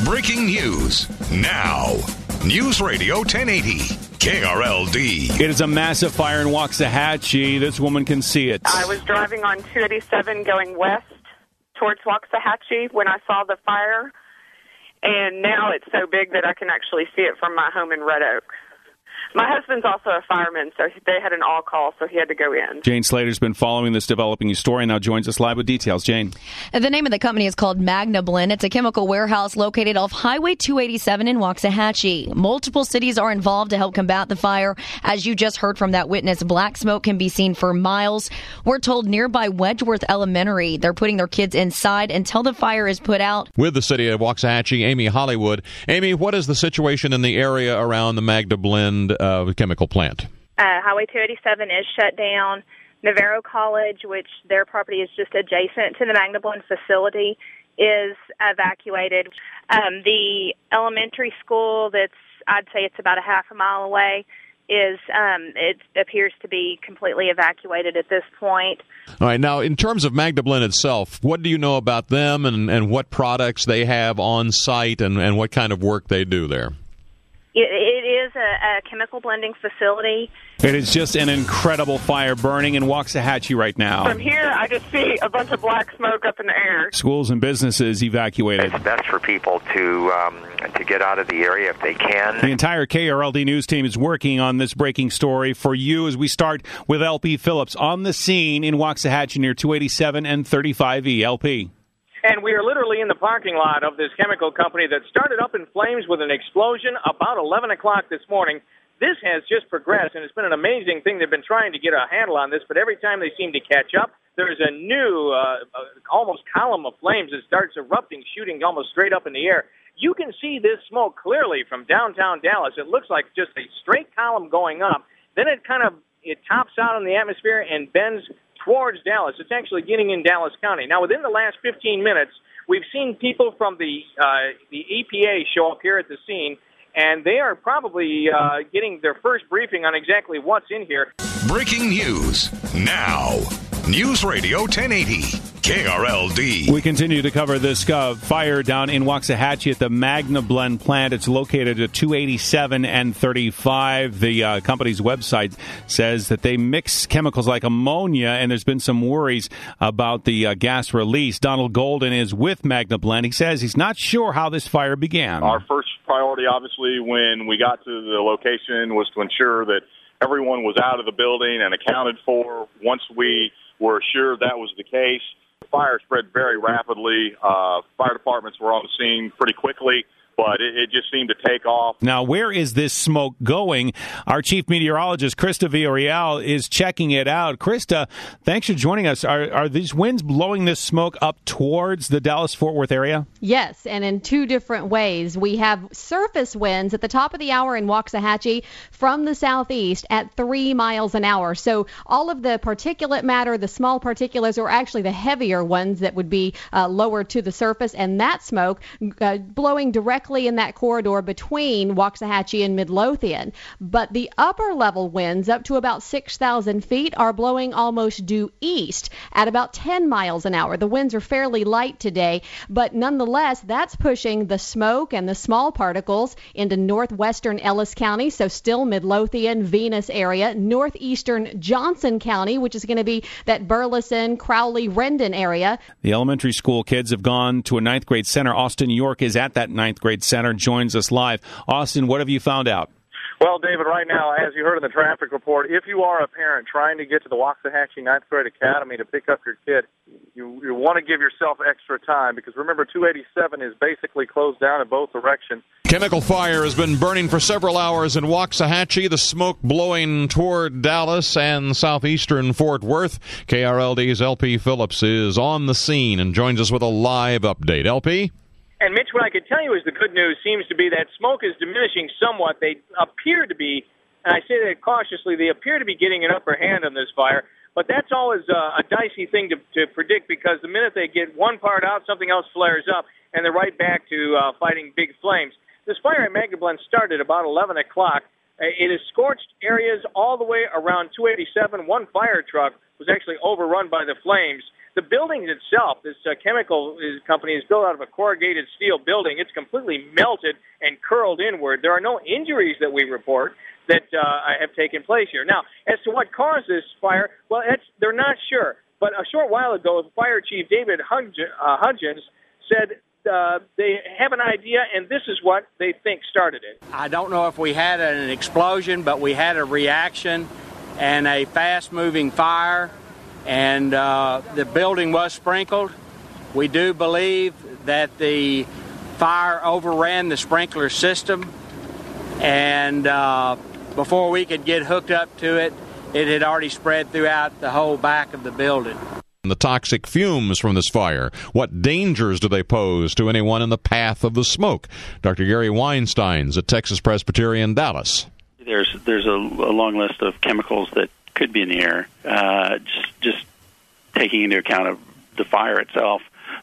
Breaking news now. News Radio 1080. KRLD. It is a massive fire in Waxahachie. This woman can see it. I was driving on 287 going west towards Waxahachie when I saw the fire, and now it's so big that I can actually see it from my home in Red Oak. My husband's also a fireman, so they had an all-call, so he had to go in. Jane Slater's been following this developing story and now joins us live with details. Jane. The name of the company is called MagnaBlend. It's a chemical warehouse located off Highway 287 in Waxahachie. Multiple cities are involved to help combat the fire. As you just heard from that witness, black smoke can be seen for miles. We're told nearby Wedgeworth Elementary, they're putting their kids inside until the fire is put out. With the city of Waxahachie, Amy Hollywood. Amy, what is the situation in the area around the MagnaBlend chemical plant? Highway 287 is shut down. Navarro College, which their property is just adjacent to the MagnaBlend facility, is evacuated. The elementary school I'd say it's about a half a mile away, it appears to be completely evacuated at this point. All right. Now, in terms of MagnaBlend itself, what do you know about them and what products they have on site and what kind of work they do there? It is a chemical blending facility. It is just an incredible fire burning in Waxahachie right now. From here, I just see a bunch of black smoke up in the air. Schools and businesses evacuated. It's best for people to get out of the area if they can. The entire KRLD News team is working on this breaking story for you as we start with LP Phillips on the scene in Waxahachie near 287 and 35E. LP. And we are literally in the parking lot of this chemical company that started up in flames with an explosion about 11 o'clock this morning. This has just progressed, and it's been an amazing thing. They've been trying to get a handle on this, but every time they seem to catch up, there's a new almost column of flames that starts erupting, shooting almost straight up in the air. You can see this smoke clearly from downtown Dallas. It looks like just a straight column going up. Then it tops out in the atmosphere and bends towards Dallas. It's actually getting in Dallas County. Now, within the last 15 minutes, we've seen people from the EPA show up here at the scene, and they are probably getting their first briefing on exactly what's in here. Breaking news now. News Radio 1080. KRLD. We continue to cover this fire down in Waxahachie at the MagnaBlend plant. It's located at 287 and 35. The company's website says that they mix chemicals like ammonia, and there's been some worries about the gas release. Donald Golden is with MagnaBlend. He says he's not sure how this fire began. Our first priority, obviously, when we got to the location was to ensure that everyone was out of the building and accounted for. Once we were assured that was the case, the fire spread very rapidly. Fire departments were on the scene pretty quickly, but it just seemed to take off. Now, where is this smoke going? Our chief meteorologist, Krista Villarreal, is checking it out. Krista, thanks for joining us. Are these winds blowing this smoke up towards the Dallas-Fort Worth area? Yes, and in two different ways. We have surface winds at the top of the hour in Waxahachie from the southeast at 3 miles an hour. So all of the particulate matter, the small particulates, are actually the heavier ones that would be lower to the surface, and that smoke blowing directly in that corridor between Waxahachie and Midlothian. But the upper level winds up to about 6,000 feet are blowing almost due east at about 10 miles an hour. The winds are fairly light today, but nonetheless, that's pushing the smoke and the small particles into northwestern Ellis County, so still Midlothian, Venus area, northeastern Johnson County, which is going to be that Burleson, Crowley, Rendon area. The elementary school kids have gone to a ninth grade center. Austin York is at that ninth grade center, joins us live. Austin, what have you found out? Well, David, right now, as you heard in the traffic report, if you are a parent trying to get to the Waxahachie Ninth Grade Academy to pick up your kid, you want to give yourself extra time because, remember, 287 is basically closed down in both directions. Chemical fire has been burning for several hours in Waxahachie, the smoke blowing toward Dallas and southeastern Fort Worth. KRLD's LP Phillips is on the scene and joins us with a live update. LP? And, Mitch, what I could tell you is the good news seems to be that smoke is diminishing somewhat. They appear to be, and I say that cautiously, they appear to be getting an upper hand on this fire. But that's always a dicey thing to predict because the minute they get one part out, something else flares up, and they're right back to fighting big flames. This fire at MagnaBlend started about 11 o'clock. It has scorched areas all the way around 287. One fire truck was actually overrun by the flames. The building itself, this chemical company, is built out of a corrugated steel building. It's completely melted and curled inward. There are no injuries that we report that have taken place here. Now, as to what caused this fire, well, they're not sure. But a short while ago, Fire Chief David Hudgens said they have an idea, and this is what they think started it. I don't know if we had an explosion, but we had a reaction and a fast-moving fire, and the building was sprinkled. We do believe that the fire overran the sprinkler system, and before we could get hooked up to it, it had already spread throughout the whole back of the building. The toxic fumes from this fire, what dangers do they pose to anyone in the path of the smoke? Dr. Gary Weinsteins at Texas Presbyterian, Dallas. There's a long list of chemicals that could be in the air. Just taking into account of the fire itself,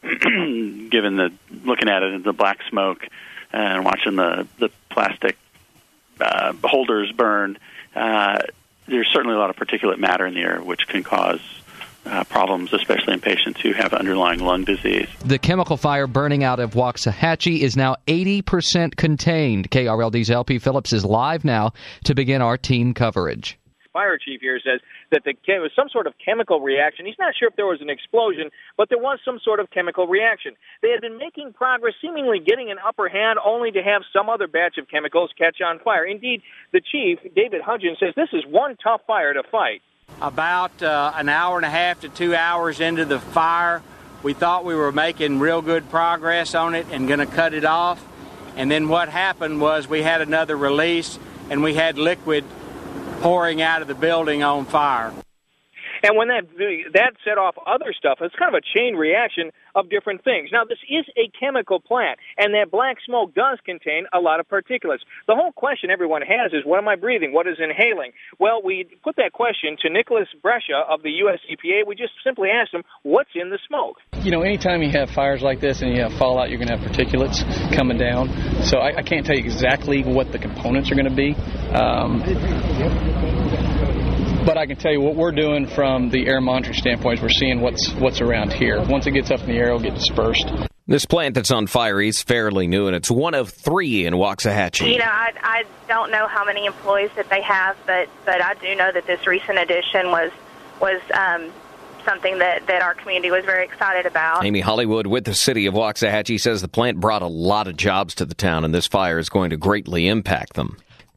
given looking at it in the black smoke and watching the plastic holders burn, there's certainly a lot of particulate matter in the air, which can cause problems, especially in patients who have underlying lung disease. The chemical fire burning out of Waxahachie is now 80% contained. KRLD's LP Phillips is live now to begin our team coverage. Fire chief here says that there was some sort of chemical reaction. He's not sure if there was an explosion, but there was some sort of chemical reaction. They had been making progress, seemingly getting an upper hand, only to have some other batch of chemicals catch on fire. Indeed, the chief, David Hudgens, says this is one tough fire to fight. About an hour and a half to 2 hours into the fire, we thought we were making real good progress on it and going to cut it off. And then what happened was we had another release, and we had liquid pouring out of the building on fire. And when that set off other stuff, it's kind of a chain reaction of different things. Now, this is a chemical plant, and that black smoke does contain a lot of particulates. The whole question everyone has is, what am I breathing? What is inhaling? Well, we put that question to Nicholas Brescia of the U.S. EPA. We just simply asked him, what's in the smoke? You know, anytime you have fires like this and you have fallout, you're going to have particulates coming down. So I can't tell you exactly what the components are going to be. But I can tell you what we're doing from the air monitoring standpoint is we're seeing what's around here. Once it gets up in the air, it'll get dispersed. This plant that's on fire is fairly new, and it's one of 3 in Waxahachie. You know, I don't know how many employees that they have, but I do know that this recent addition was something that our community was very excited about. Amy Hollywood with the city of Waxahachie says the plant brought a lot of jobs to the town, and this fire is going to greatly impact them.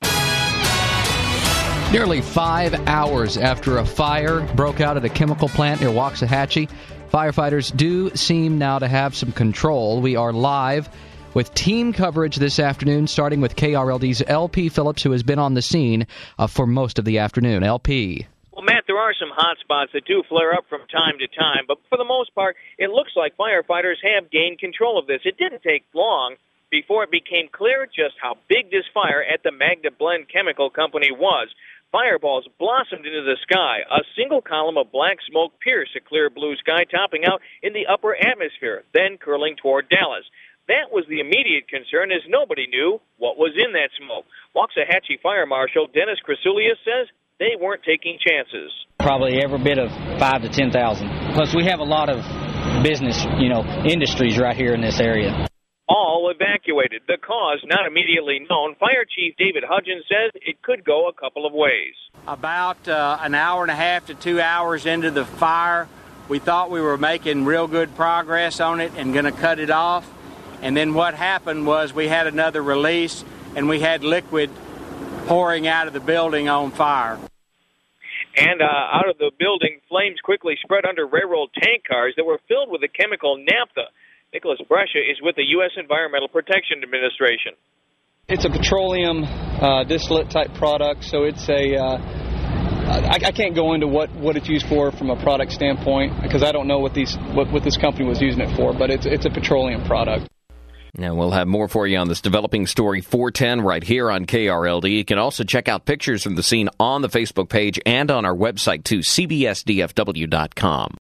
Nearly 5 hours after a fire broke out at a chemical plant near Waxahachie, firefighters do seem now to have some control. We are live with team coverage this afternoon, starting with KRLD's LP Phillips, who has been on the scene for most of the afternoon. LP. Well, Matt, there are some hot spots that do flare up from time to time, but for the most part, it looks like firefighters have gained control of this. It didn't take long before it became clear just how big this fire at the Magna Blend Chemical Company was. Fireballs blossomed into the sky. A single column of black smoke pierced a clear blue sky, topping out in the upper atmosphere, then curling toward Dallas. That was the immediate concern, as nobody knew what was in that smoke. Waxahachie Fire Marshal Dennis Krasulius says they weren't taking chances. Probably every bit of 5,000 to 10,000. Plus, we have a lot of business, industries right here in this area. All evacuated. The cause not immediately known. Fire Chief David Hudgens says it could go a couple of ways. About an hour and a half to 2 hours into the fire, we thought we were making real good progress on it and going to cut it off. And then what happened was we had another release, and we had liquid pouring out of the building on fire. And out of the building, flames quickly spread under railroad tank cars that were filled with the chemical naphtha. Nicholas Brescia is with the U.S. Environmental Protection Administration. It's a petroleum distillate type product, so it's I can't go into what it's used for from a product standpoint because I don't know what this company was using it for, but it's a petroleum product. And we'll have more for you on this developing story 410 right here on KRLD. You can also check out pictures from the scene on the Facebook page and on our website too, cbsdfw.com.